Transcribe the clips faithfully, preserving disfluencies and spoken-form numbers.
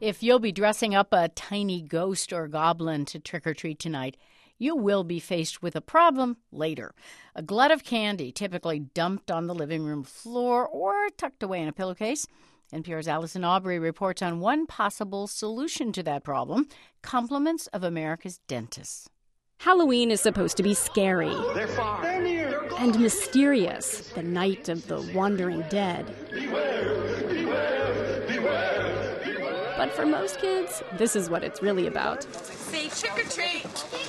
If you'll be dressing up a tiny ghost or goblin to trick-or-treat tonight, you will be faced with a problem later. A glut of candy, typically dumped on the living room floor or tucked away in a pillowcase. N P R's Allison Aubrey reports on one possible solution to that problem: compliments of America's dentists. Halloween is supposed to be scary and mysterious, the night of the wandering dead. Beware, beware, beware, beware. But for most kids, this is what it's really about. Say trick or treat.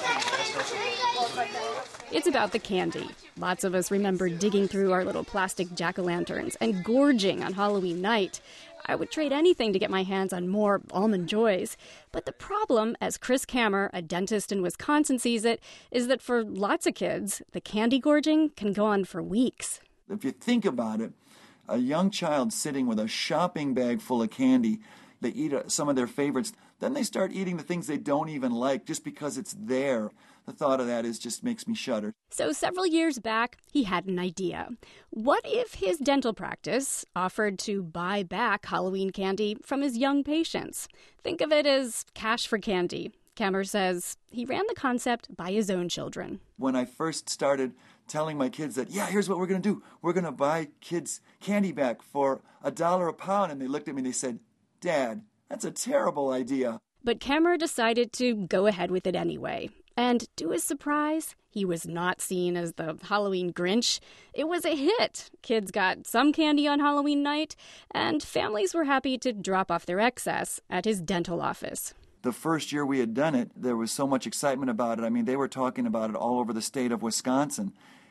It's about the candy. Lots of us remember digging through our little plastic jack-o'-lanterns and gorging on Halloween night. I would trade anything to get my hands on more Almond Joys. But the problem, as Chris Kammer, a dentist in Wisconsin, sees it, is that for lots of kids, the candy gorging can go on for weeks. If you think about it, a young child sitting with a shopping bag full of candy, they eat some of their favorites, then they start eating the things they don't even like just because it's there. The thought of that is just makes me shudder. So several years back, he had an idea. What if his dental practice offered to buy back Halloween candy from his young patients? Think of it as cash for candy. Kammer says he ran the concept by his own children. When I first started telling my kids that, yeah, here's what we're going to do. We're going to buy kids candy back for a dollar a pound. And they looked at me and they said, Dad, that's a terrible idea. But Kammer decided to go ahead with it anyway. And to his surprise, he was not seen as the Halloween Grinch. It was a hit. Kids got some candy on Halloween night, and families were happy to drop off their excess at his dental office. The first year we had done it, there was so much excitement about it. I mean, they were talking about it all over the state of Wisconsin.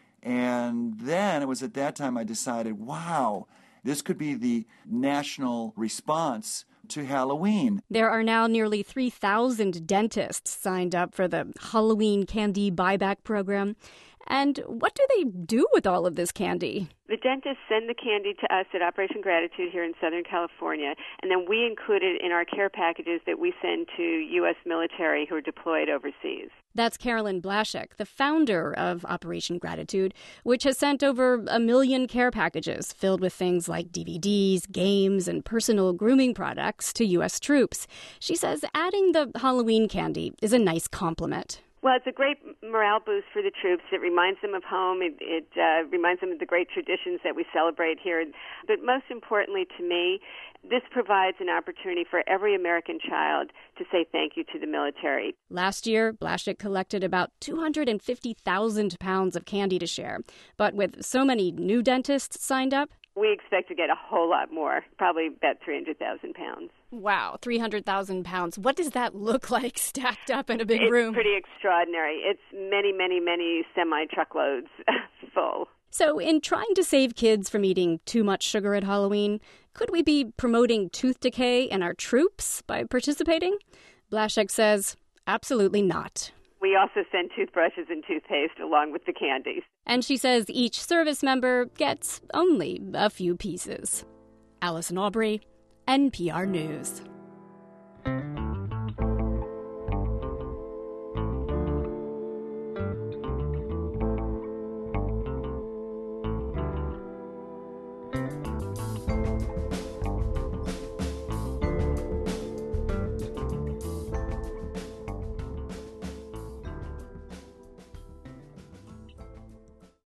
And then it was at that time I decided, wow, this could be the national response to Halloween. There are now nearly three thousand dentists signed up for the Halloween candy buyback program. And what do they do with all of this candy? The dentists send the candy to us at Operation Gratitude here in Southern California, and then we include it in our care packages that we send to U S military who are deployed overseas. That's Carolyn Blaszek, the founder of Operation Gratitude, which has sent over a million care packages filled with things like D V Ds, games, and personal grooming products to U S troops. She says adding the Halloween candy is a nice compliment. Well, it's a great morale boost for the troops. It reminds them of home. It, it uh, reminds them of the great traditions that we celebrate here. But most importantly to me, this provides an opportunity for every American child to say thank you to the military. Last year, Blaszek collected about two hundred fifty thousand pounds of candy to share. But with so many new dentists signed up, we expect to get a whole lot more, probably about three hundred thousand pounds. Wow, three hundred thousand pounds. What does that look like stacked up in a big it's room? It's pretty extraordinary. It's many, many, many semi-truckloads full. So in trying to save kids from eating too much sugar at Halloween, could we be promoting tooth decay in our troops by participating? Blaszek says, absolutely not. We also send toothbrushes and toothpaste along with the candies. And she says each service member gets only a few pieces. Allison Aubrey, N P R News.